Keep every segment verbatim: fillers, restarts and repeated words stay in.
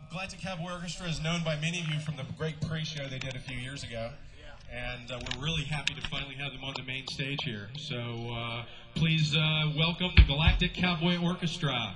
Galactic Cowboy Orchestra is known by many of you from the great pre-show they did a few years ago. And uh, we're really happy to finally have them on the main stage here. So uh, please uh, welcome the Galactic Cowboy Orchestra.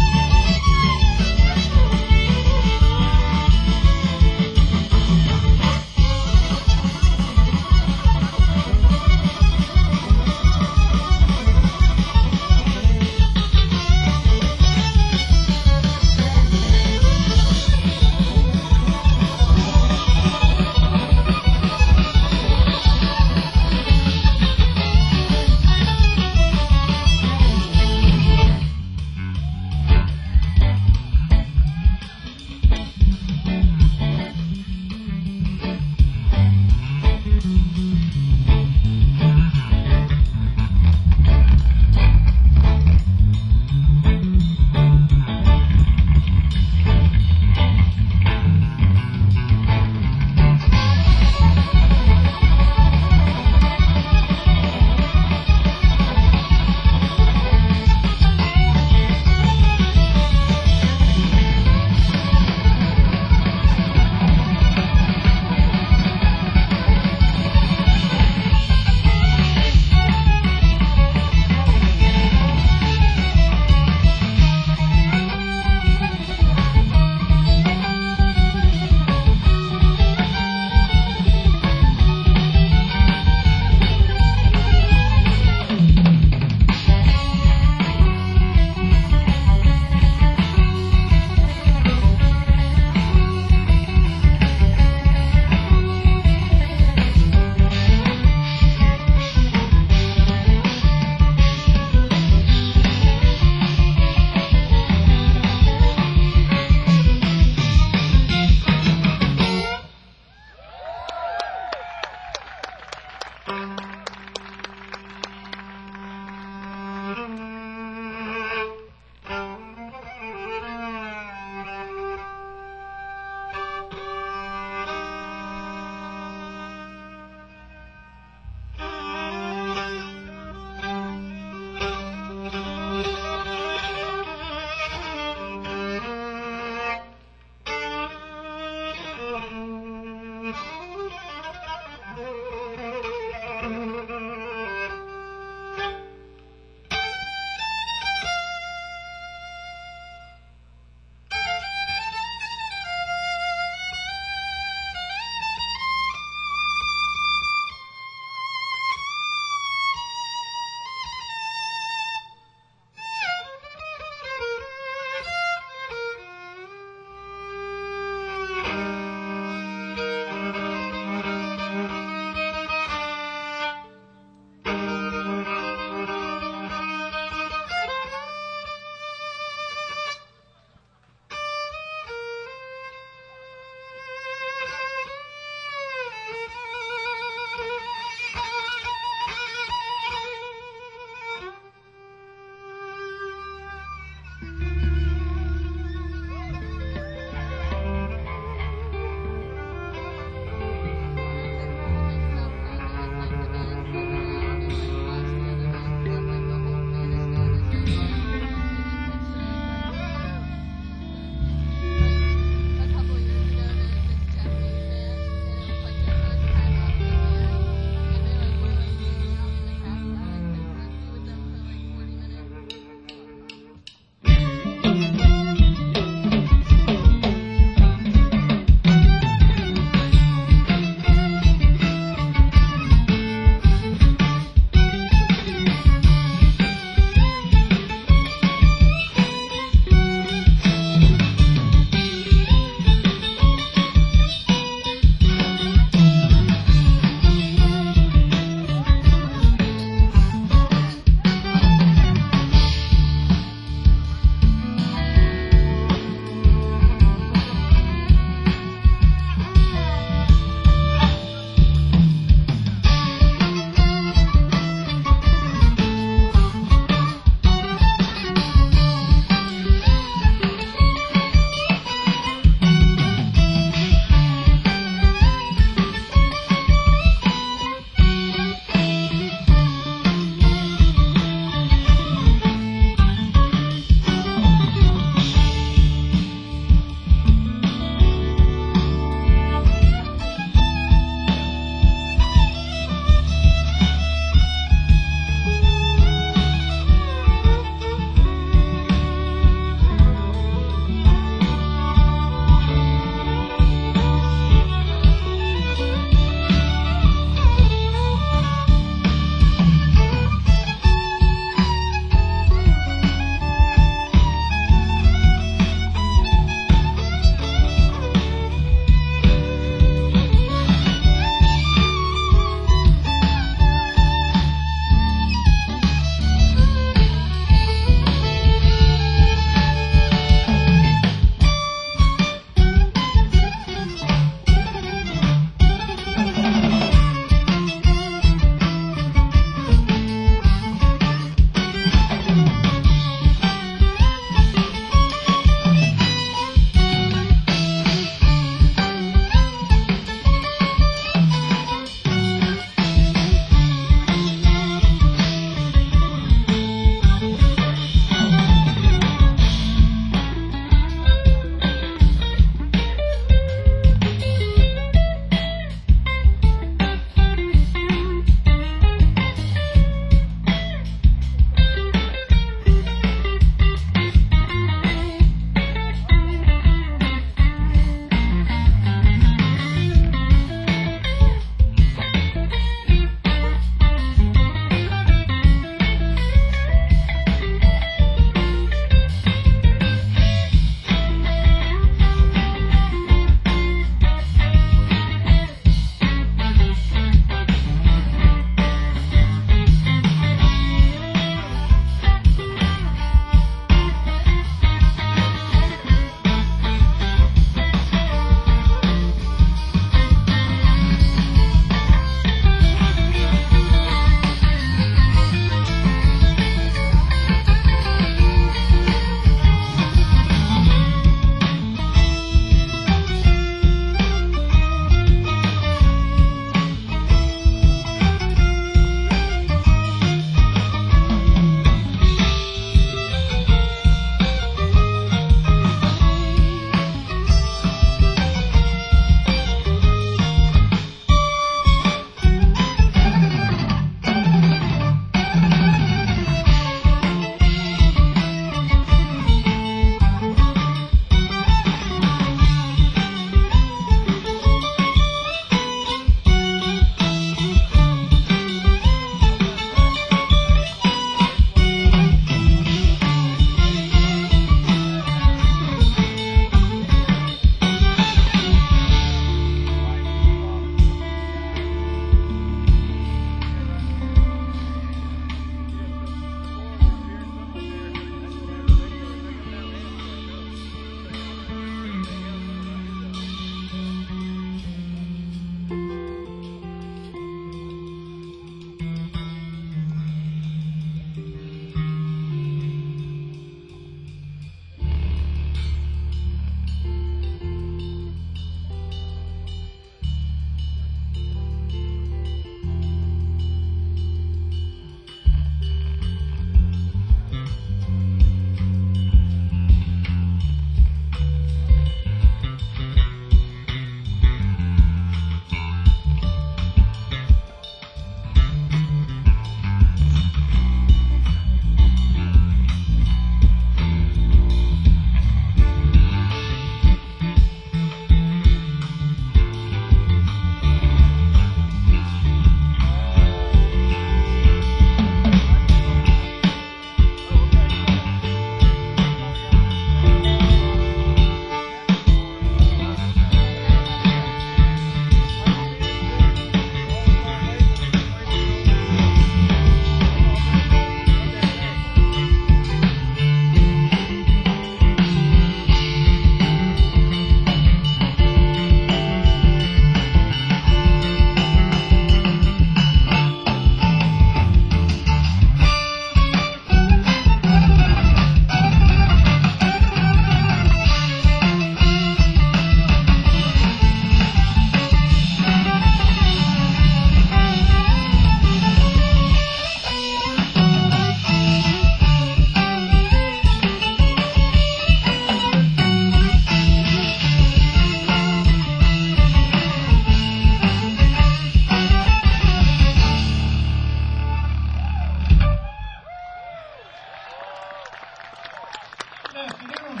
afternoon.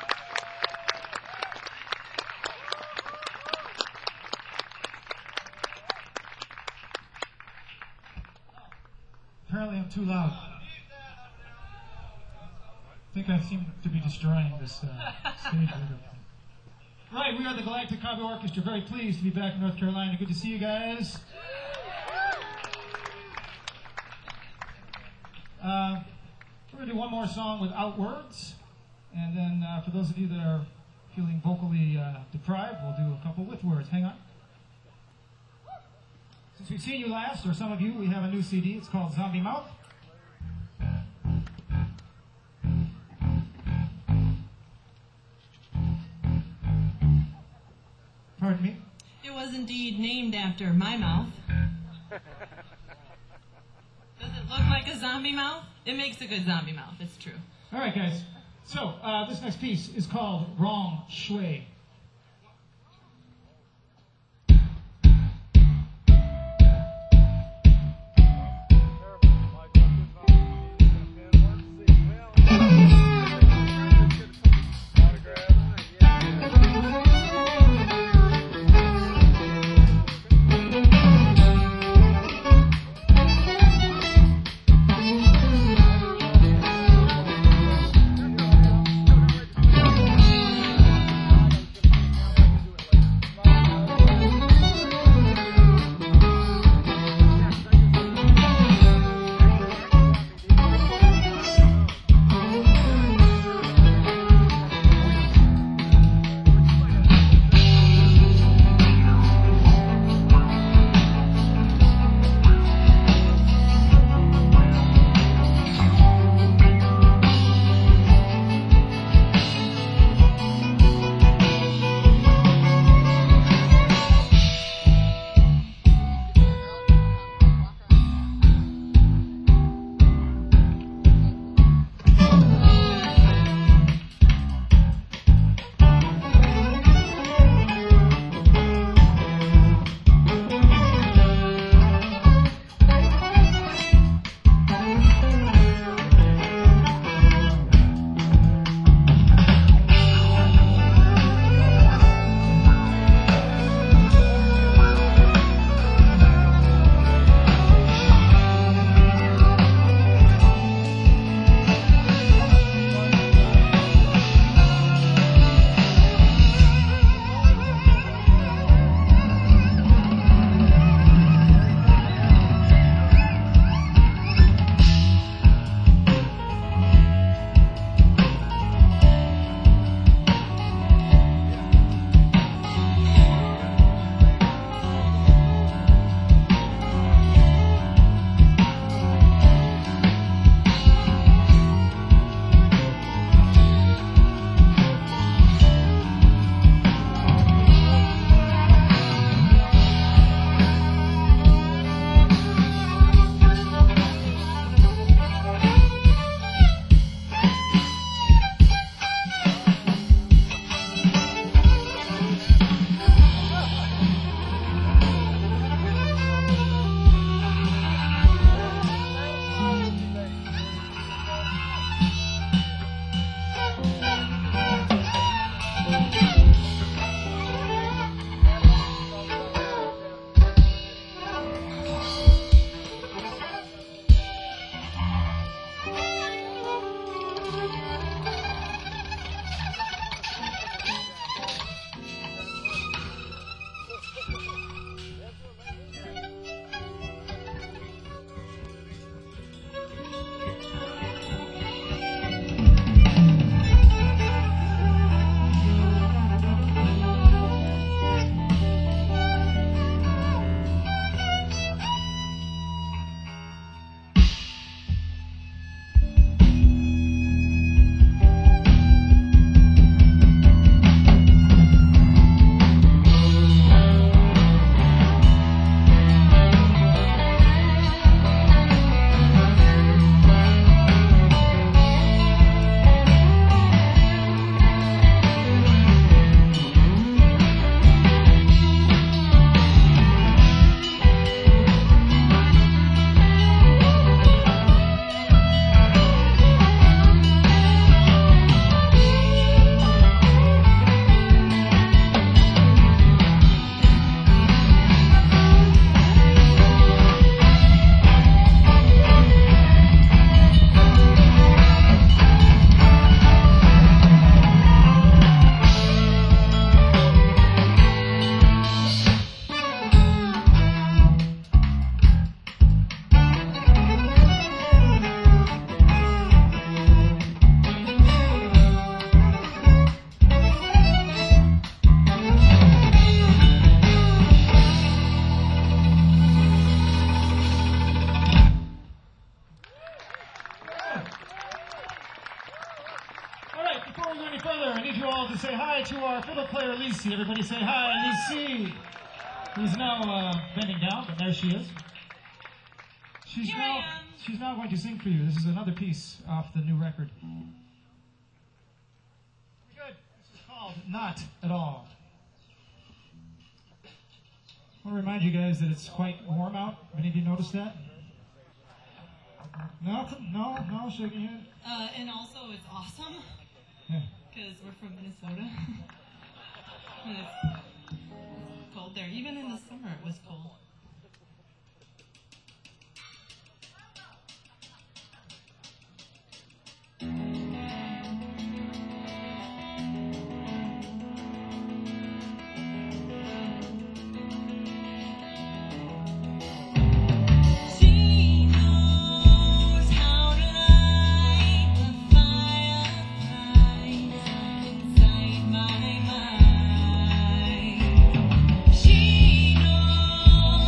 Apparently I'm too loud. I think I seem to be destroying this uh, stage. Right, we are the Galactic Cowboy Orchestra. Very pleased to be back in North Carolina. Good to see you guys. Uh, we're going to do one more song without words. And then uh, for those of you that are feeling vocally uh, deprived, we'll do a couple with words. Hang on. Since we've seen you last, or some of you, we have a new C D. It's called Zombie Mouth. Pardon me? It was indeed named after my mouth. Does it look like a zombie mouth? It makes a good zombie mouth, it's true. All right, guys. So, uh, this next piece is called Wrong Shui. need you all to say hi to our fiddle player, Lisi. Everybody say hi, Lisi. Who's now uh, bending down, but there she is. She's Here now, I am. she's now going to sing for you. This is another piece off the new record. Good. This is called Not At All. I want to remind you guys that it's quite warm out. Any of you noticed that? No, no, no, shaking your head. Uh, and also, it's awesome Yeah. because we're from Minnesota. And it's cold there. Even in the summer, it was cold. She knows how to light the fireflies inside my mind. She knows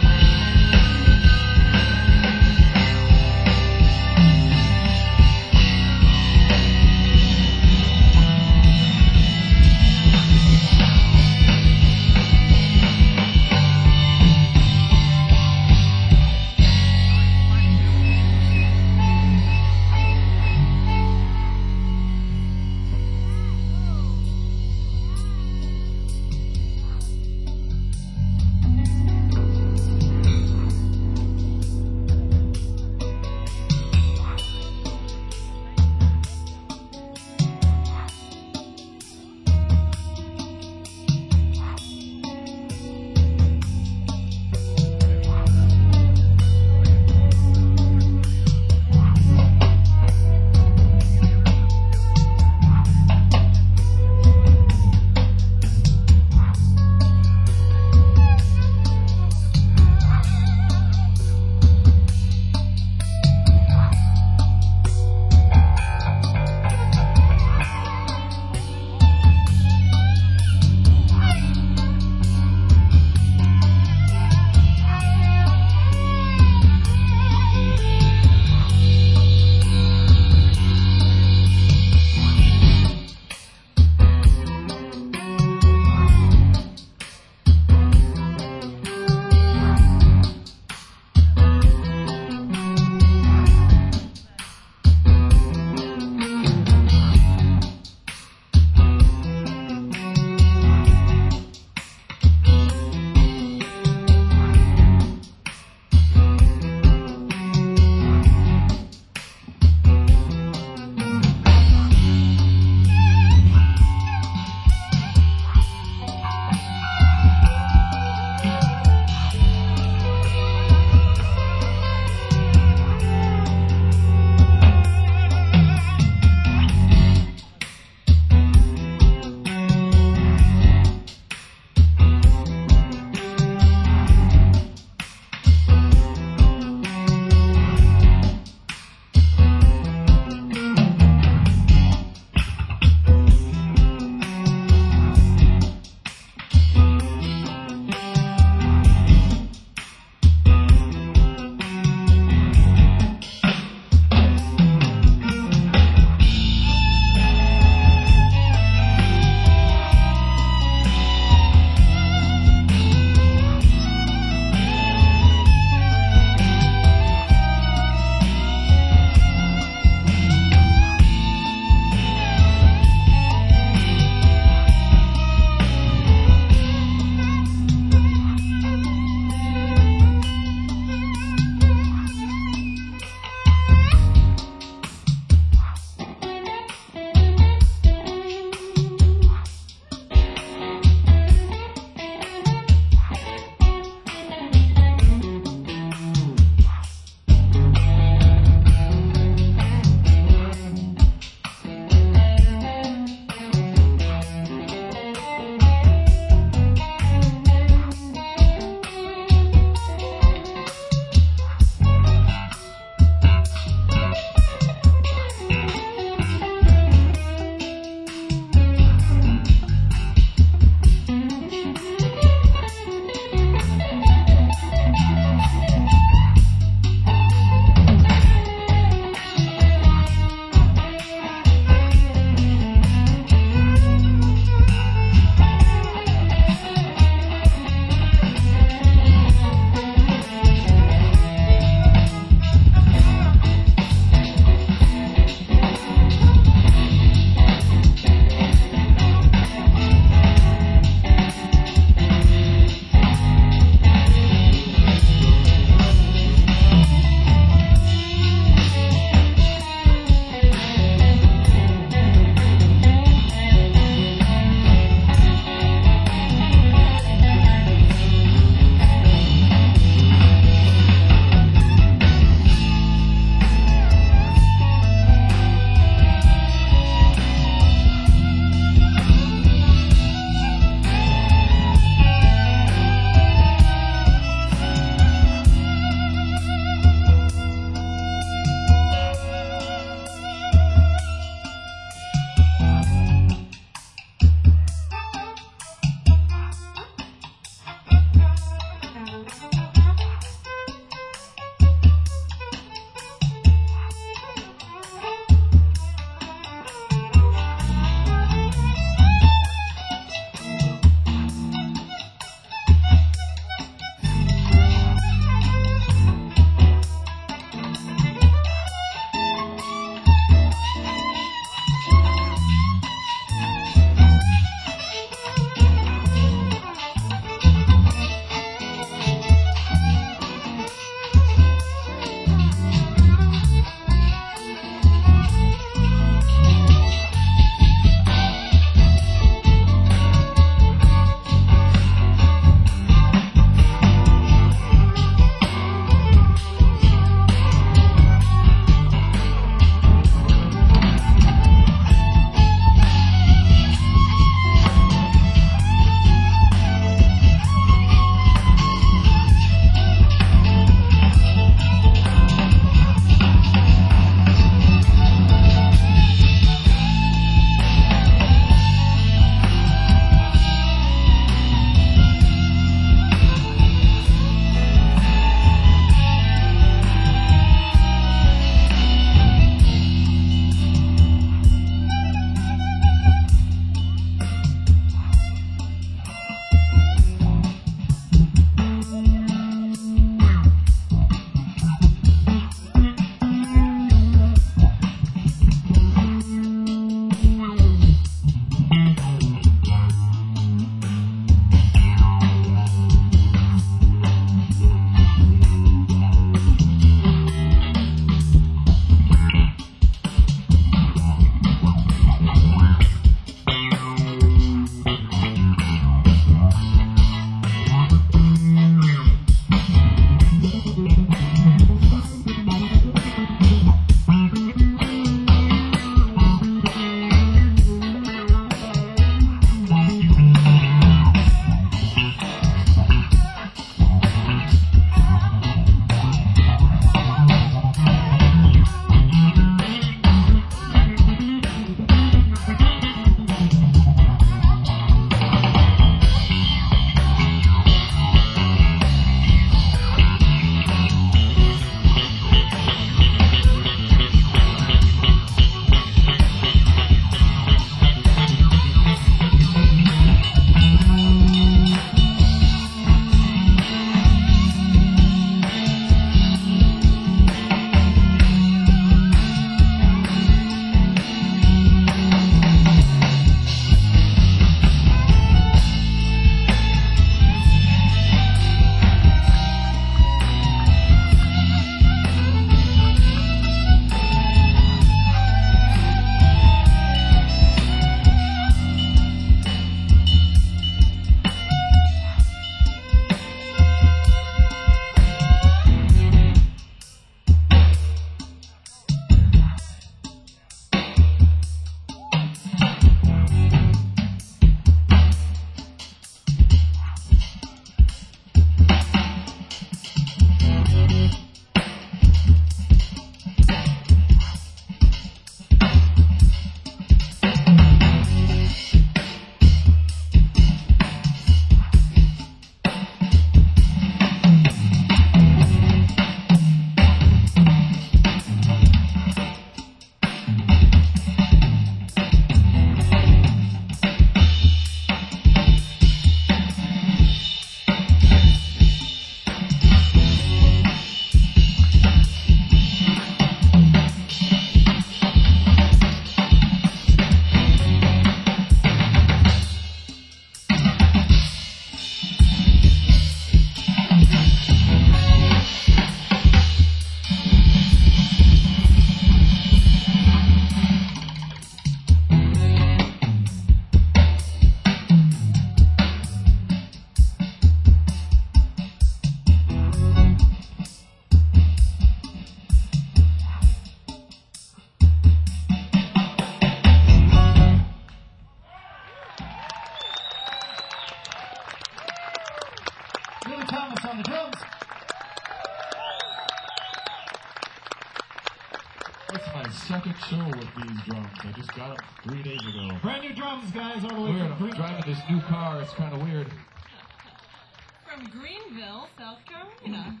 It's my second show with these drums. I just got them three days ago. Brand new drums, guys, all the way Weird. from I'm driving this new car. It's kind of weird. From Greenville, South Carolina.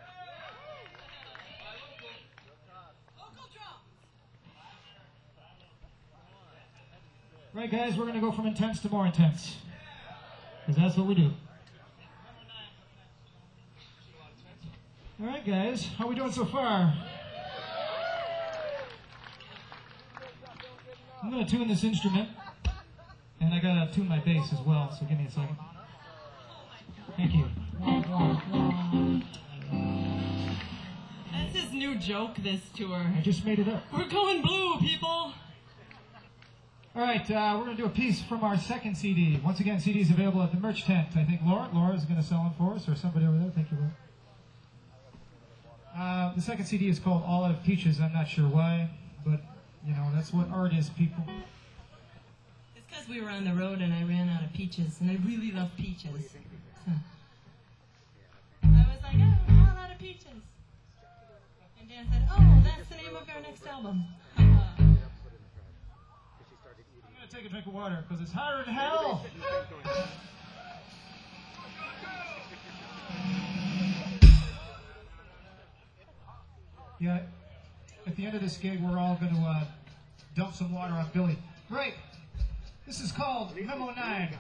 Right, guys, we're going to go from intense to more intense. Because that's what we do. All right, guys, how we doing so far? I'm going to tune this instrument. And I got to tune my bass as well, so give me a second. Thank you. That's his new joke this tour. I just made it up. We're going blue, people! All right, uh, we're going to do a piece from our second C D. Once again, C D is available at the merch tent. I think Laura, Laura is going to sell them for us, or somebody over there. Thank you, Laura. Uh, the second C D is called All Out of Peaches. I'm not sure why, but, you know, that's what art is, people. It's because we were on the road and I ran out of peaches, and I really love peaches. So I was like, oh, all out of peaches. And Dan said, oh, that's the name of our next album. Uh, I'm going to take a drink of water, because it's hotter than hell. Yeah, at the end of this gig, we're all going to uh, dump some water on Billy. Right. This is called Memo nine.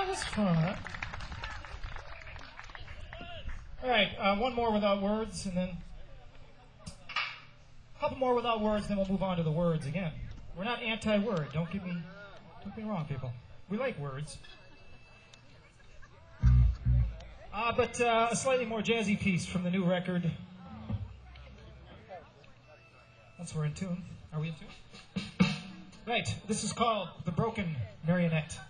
was fun. All right, uh, one more without words, and then a couple more without words, then we'll move on to the words again. We're not anti-word. Don't get me, don't get me wrong, people. We like words. Uh, but uh, a slightly more jazzy piece from the new record. Once we're in tune. Are we in tune? Right. This is called The Broken Marionette.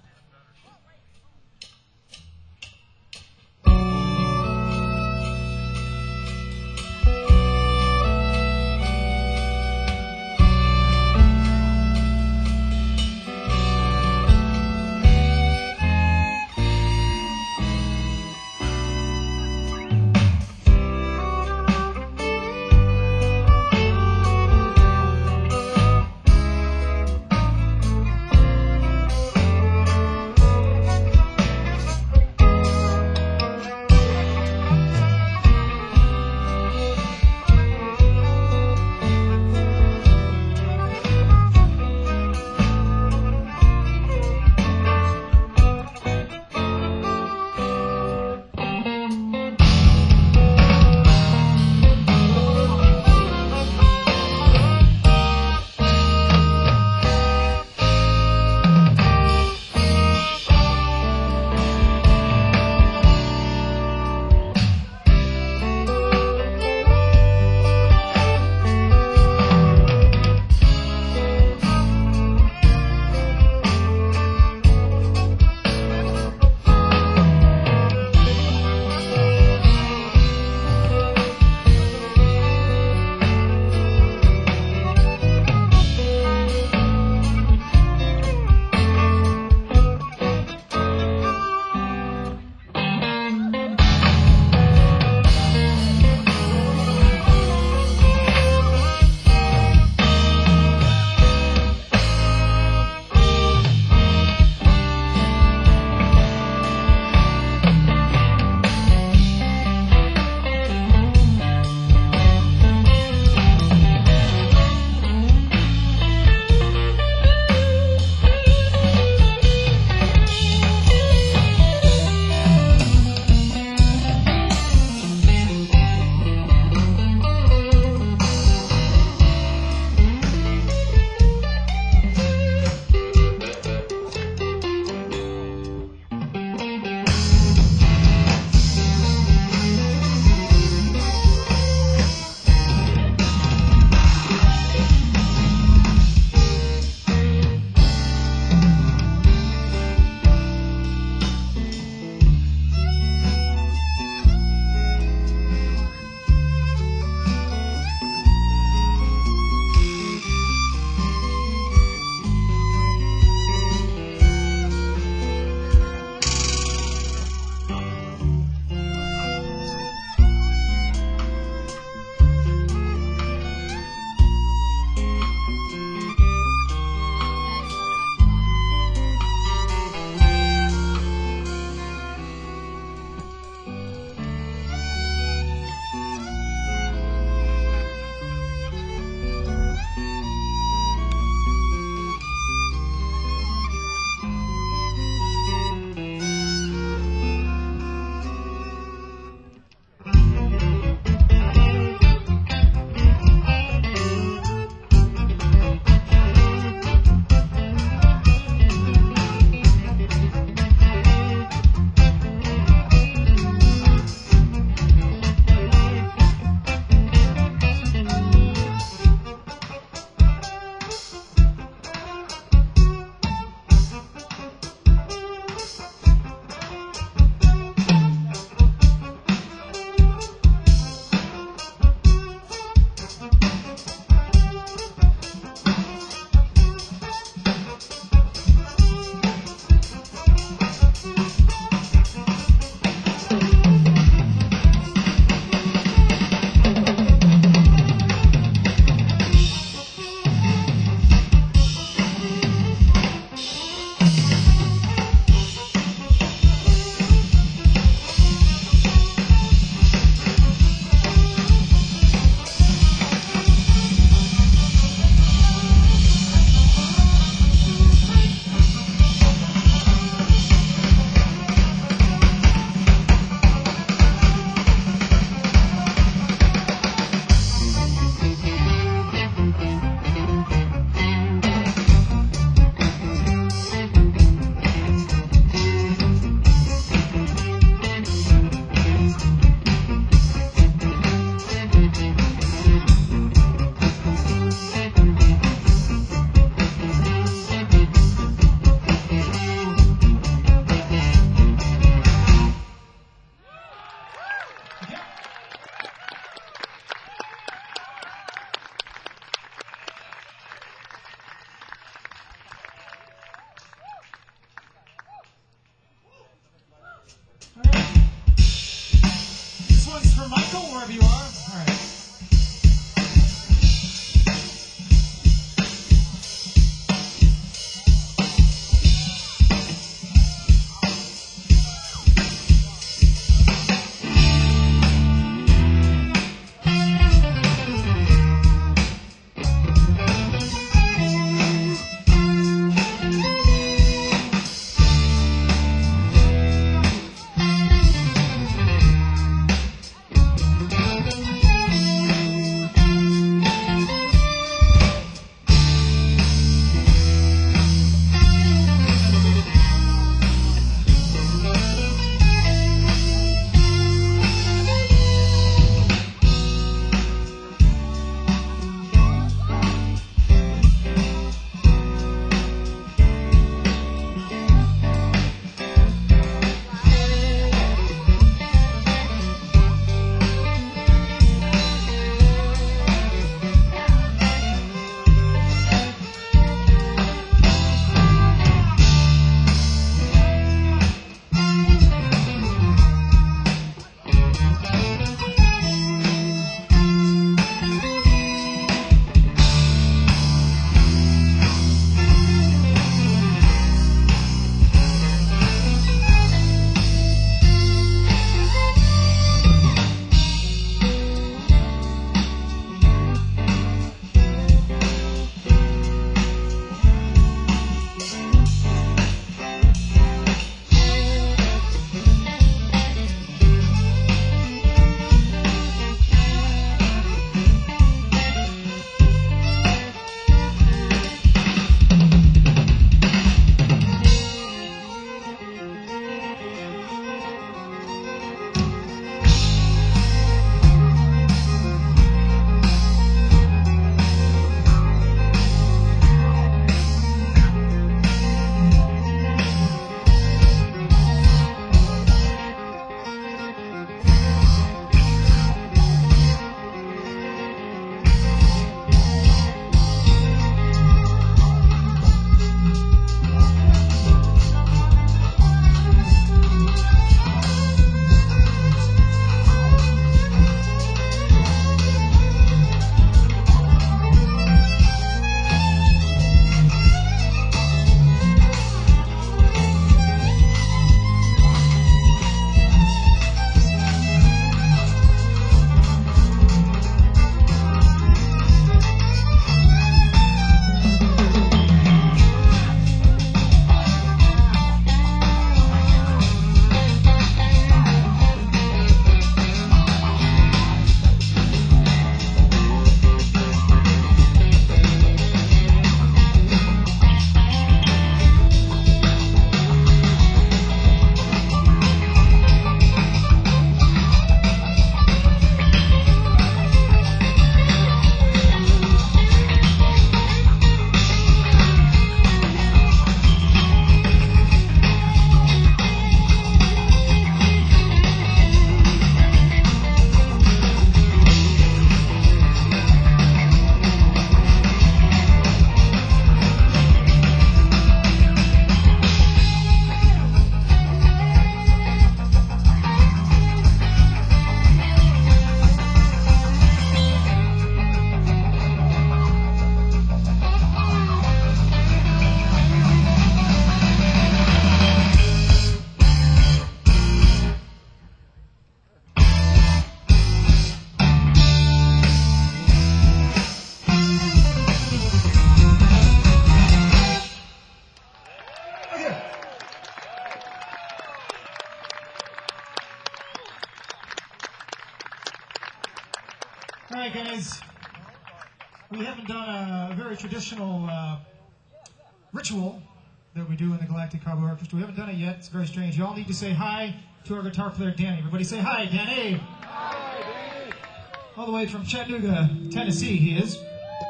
right, guys. We haven't done a very traditional uh, ritual that we do in the Galactic Cowboy Orchestra. We haven't done it yet. It's very strange. You all need to say hi to our guitar player, Danny. Everybody say hi, Danny. Hi, Danny. All the way from Chattanooga, Tennessee, he is.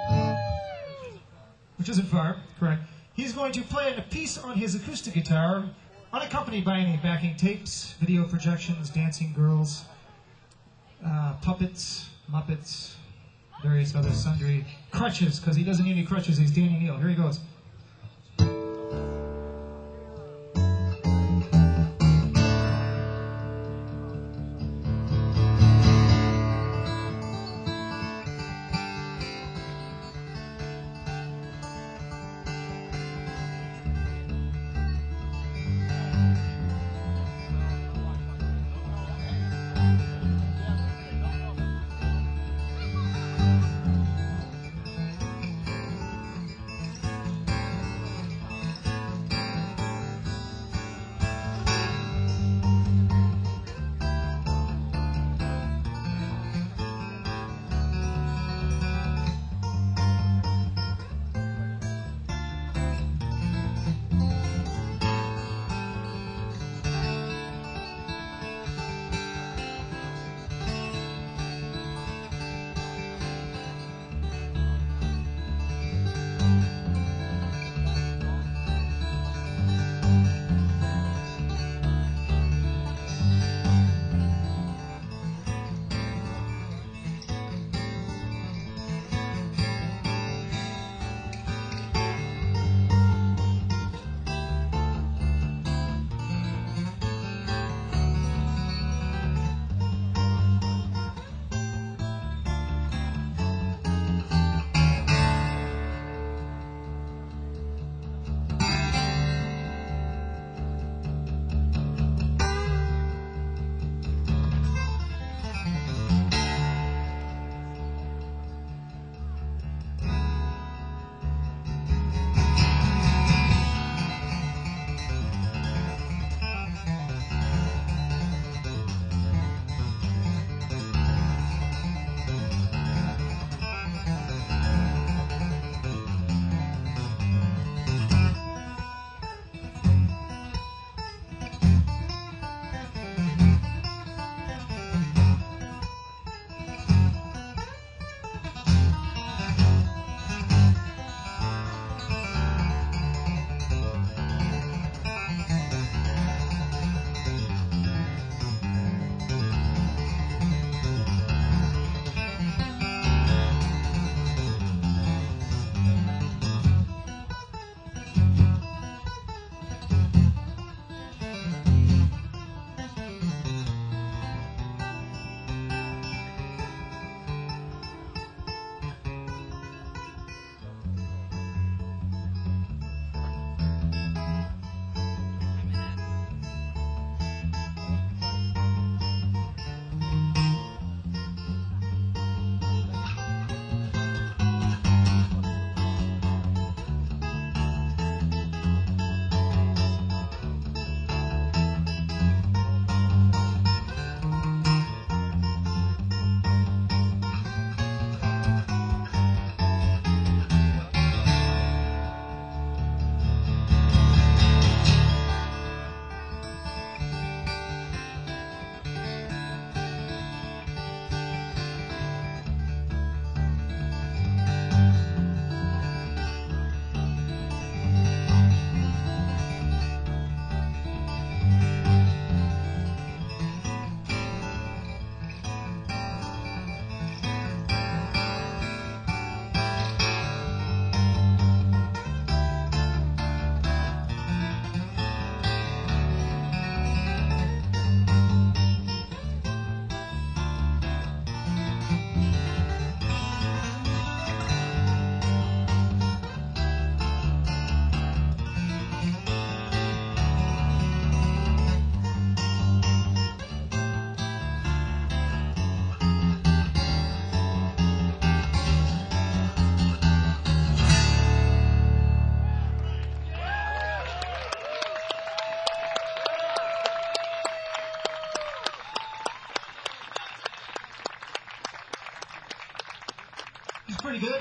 Which isn't far, correct. He's going to play a piece on his acoustic guitar, unaccompanied by any backing tapes, video projections, dancing girls, uh, puppets, Muppets, various other sundry crutches, because he doesn't need any crutches. He's Danny Neal. Here he goes. pretty good.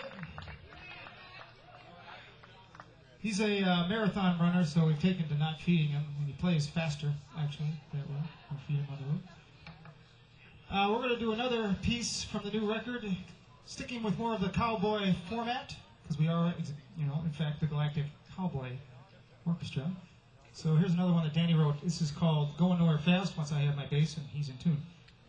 He's a uh, marathon runner, so we've taken to not feeding him. When he plays faster, actually, that way. We'll feed him on the road. Uh, we're going to do another piece from the new record, sticking with more of the cowboy format, because we are, you know, in fact, the Galactic Cowboy Orchestra. So here's another one that Danny wrote. This is called Going Nowhere Fast, once I have my bass and he's in tune.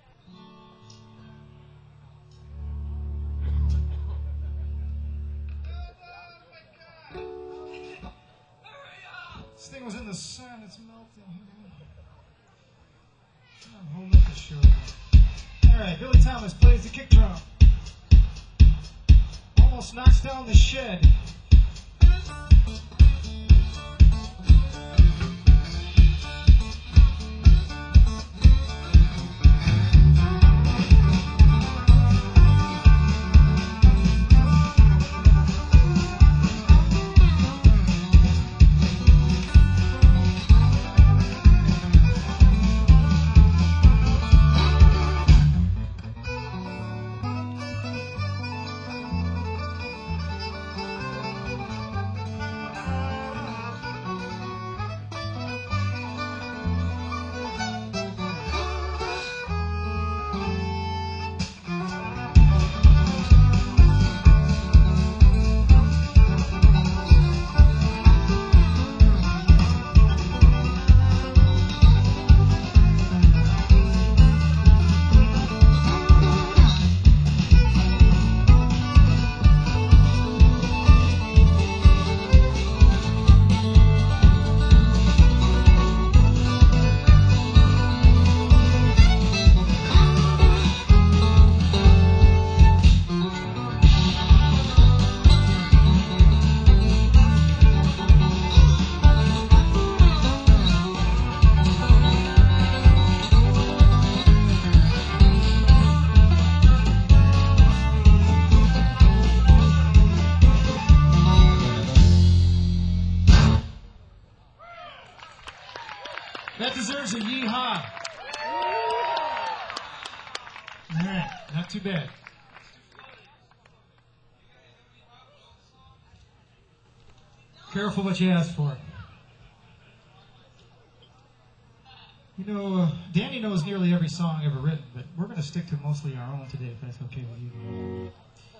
This thing was in the sun, it's melting. I'm holding up the show. All right, Billy Thomas plays the kick drum. Almost knocks down the shed. That deserves a yeehaw. All right, not too bad. Careful what you ask for. You know, uh, Danny knows nearly every song ever written, but we're going to stick to mostly our own today, if that's okay with you.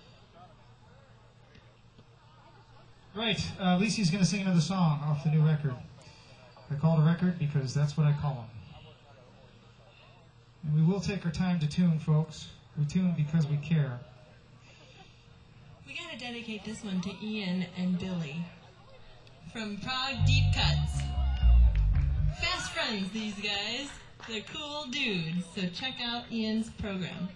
Right, uh, Lisi's going to sing another song off the new record. I call it a record because that's what I call them. And we will take our time to tune, folks. We tune because we care. We gotta dedicate this one to Ian and Billy from Prague Deep Cuts. Fast friends, these guys. They're cool dudes, so check out Ian's program.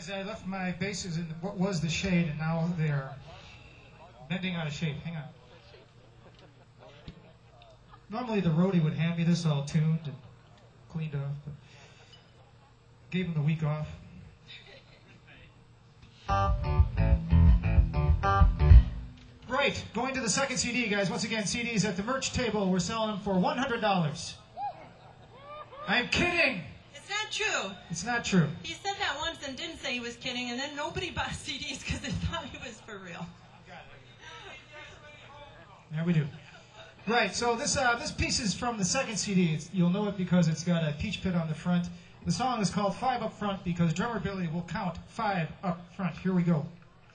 Guys, I left my basses in what was the shade, and now they're bending out of shape. Hang on. Normally the roadie would hand me this all tuned and cleaned off, but gave him the week off. Right, going to the second C D, guys. Once again, C Ds at the merch table. We're selling them for one hundred dollars. I'm kidding! It's not true. It's not true. He said that once and didn't say he was kidding, and then nobody bought C Ds because they thought he was for real. Yeah, we do. Right, so this uh, this piece is from the second C D. It's, you'll know it because it's got a peach pit on the front. The song is called Five Up Front because drummer Billy will count five up front. Here we go.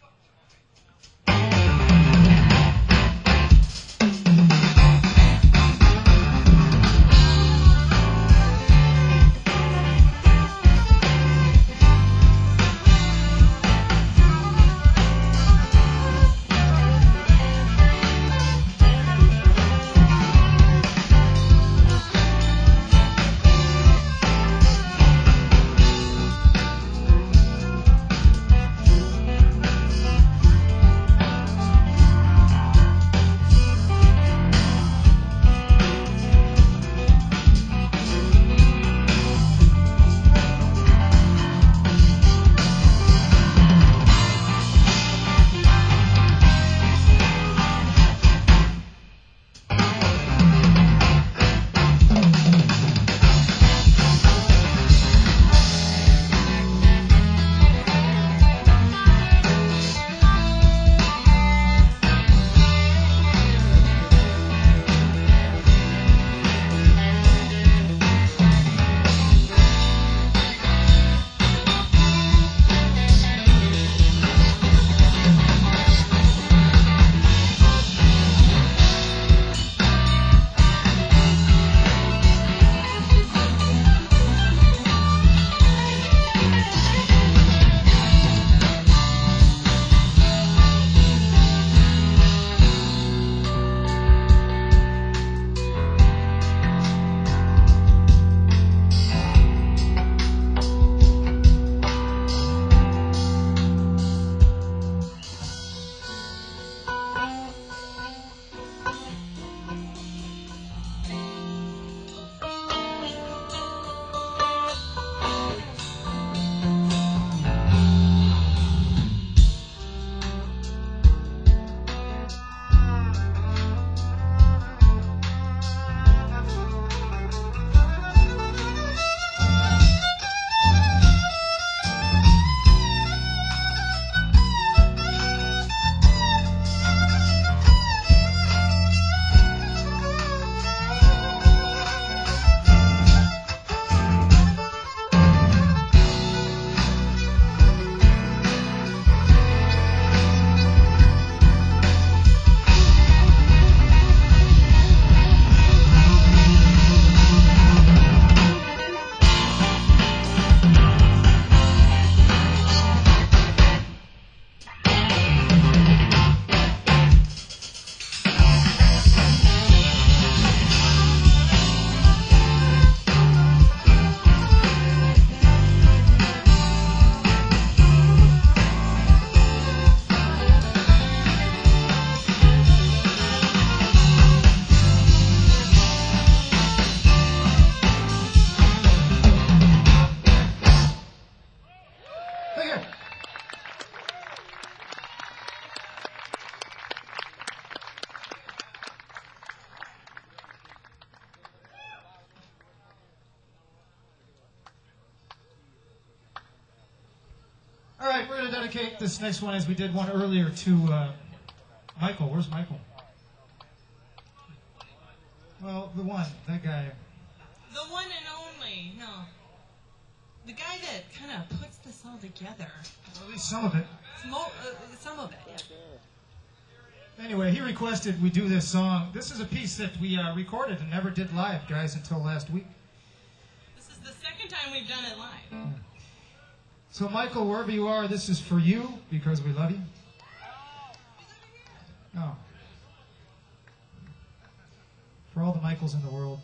All right, we're going to dedicate this next one, as we did one earlier, to uh, Michael. Where's Michael? Well, the one, that guy. The one and only, no. The guy that kind of puts this all together. Well, at least some of it. Mo- uh, some of it, yeah. Anyway, he requested we do this song. This is a piece that we uh, recorded and never did live, guys, until last week. This is the second time we've done it live. So, Michael, wherever you are, this is for you, because we love you. Oh. For all the Michaels in the world.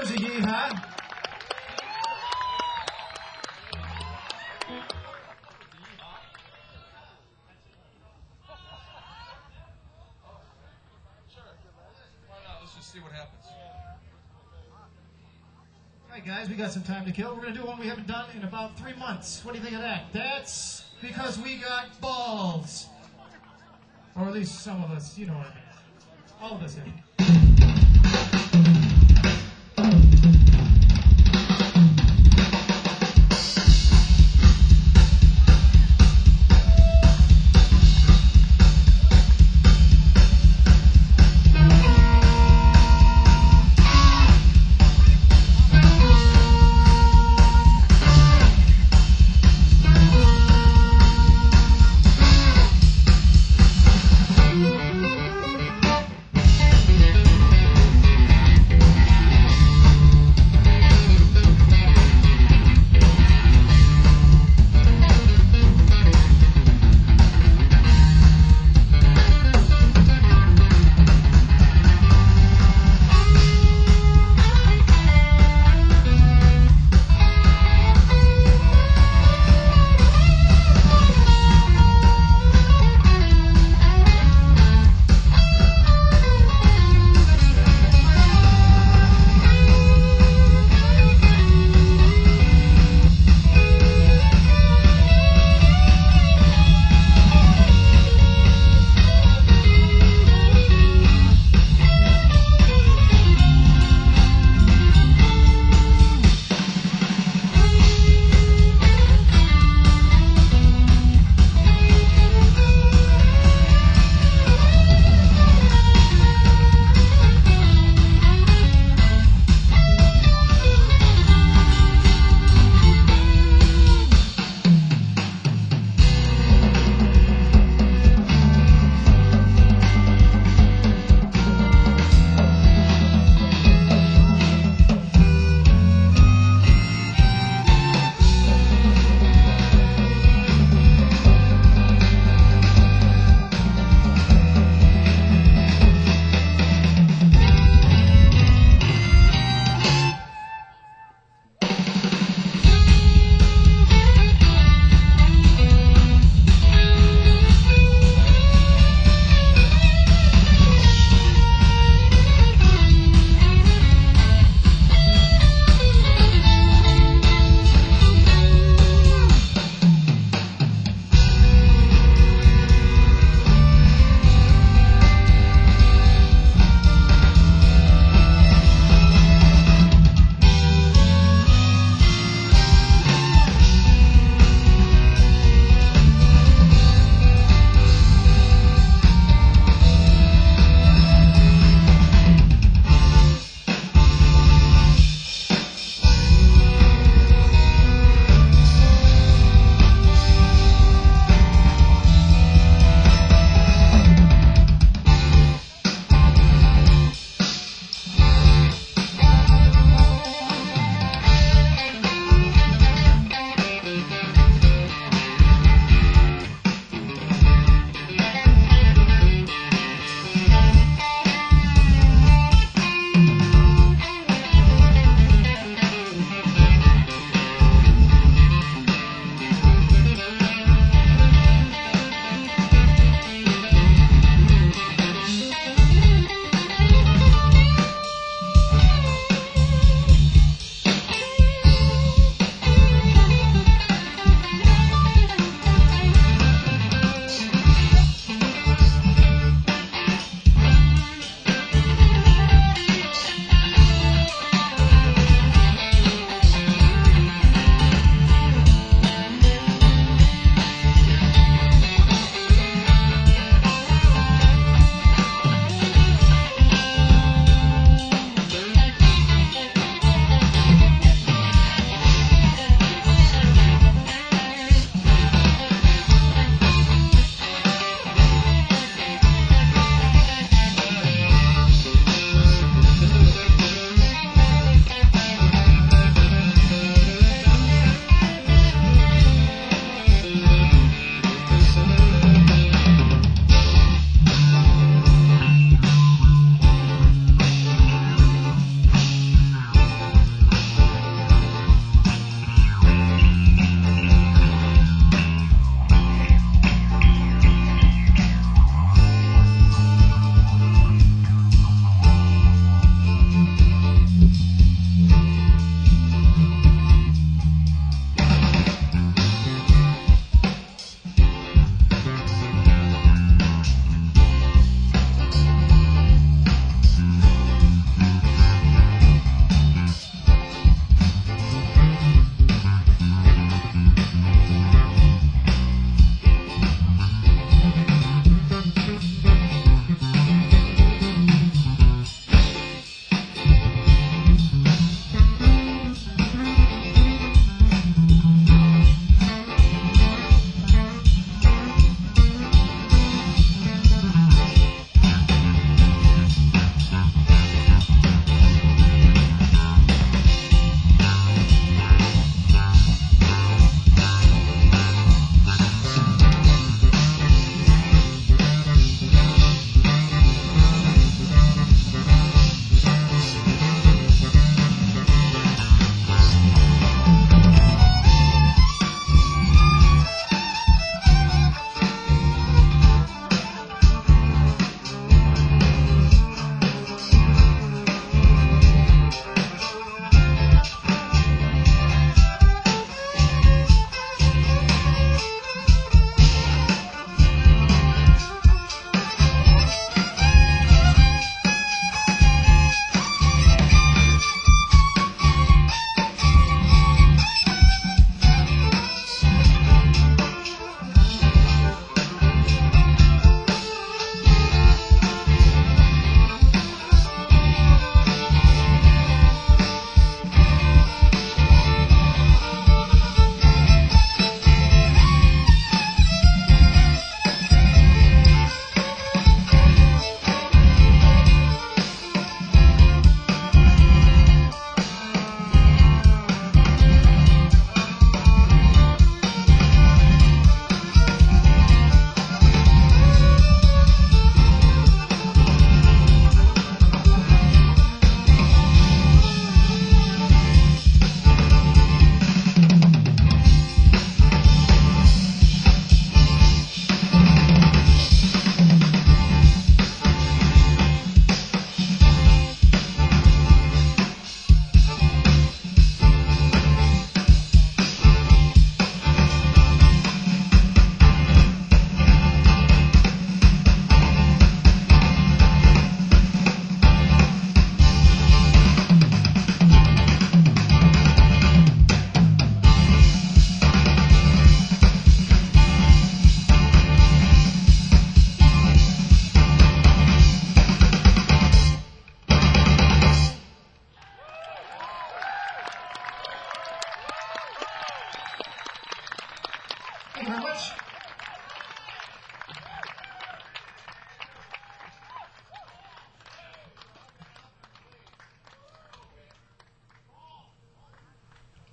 There's a yeehaw. Let's just see what happens. All right, guys, we got some time to kill. We're going to do one we haven't done in about three months. What do you think of that? That's because we got balls. Or at least some of us, you know what I mean. All of us have.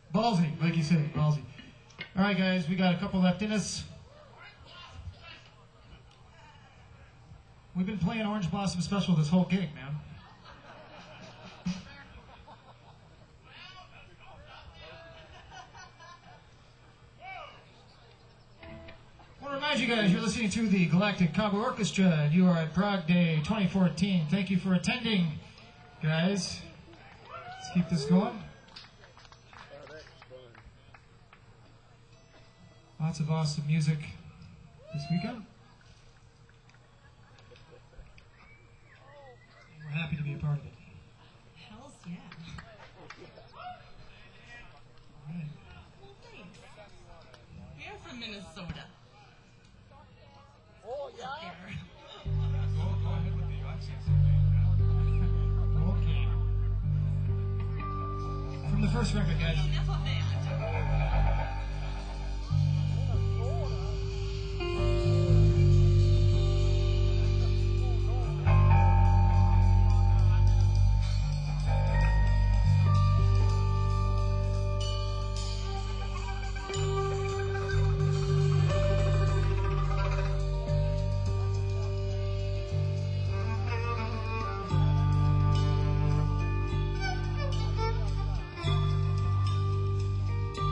Ballsy, like you said, ballsy. All right, guys, we got a couple left in us. We've been playing Orange Blossom Special this whole gig, man. I want to remind you guys, you're listening to the Galactic Cowboy Orchestra, and you are at Prague Day twenty fourteen. Thank you for attending, guys. Let's keep this going. Lots of awesome music this weekend. We're happy to be a part of it. Hells yeah. All right. Well, thanks. We are from Minnesota. Oh, yeah. Go, go ahead with the accents. Okay. From the first record, guys. Enough of that. Thank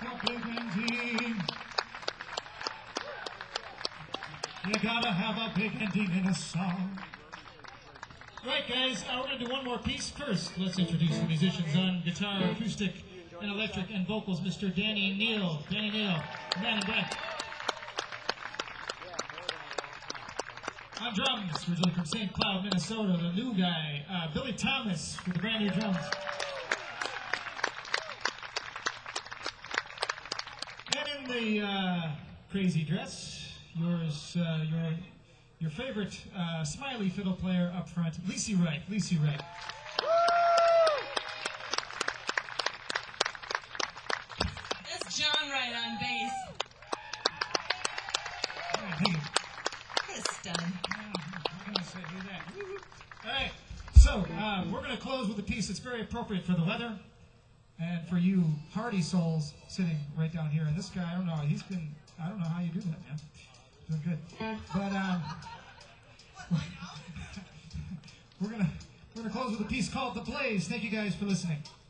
a big ending. You gotta have a big ending in a song. Right, guys, uh, we're going to do one more piece. First, let's introduce the musicians on guitar, acoustic, and electric, and vocals. Mister Danny Neal. Danny Neal, man in black. On drums, originally from Saint Cloud, Minnesota, the new guy, uh, Billy Thomas, with the brand new drums. And in the uh, crazy dress, yours, uh, your your favorite uh, smiley fiddle player up front, Lacey Wright. Lacey Wright. That's John Wright on bass. All right, thank you. What a stud. I'm gonna say do that. All right, so uh, we're going to close with a piece that's very appropriate for the weather and for you hardy souls sitting right down here. And this guy, I don't know, he's been, I don't know how you do that, man. Doing good. But um, we're gonna we're gonna close with a piece called "The Blaze." Thank you guys for listening.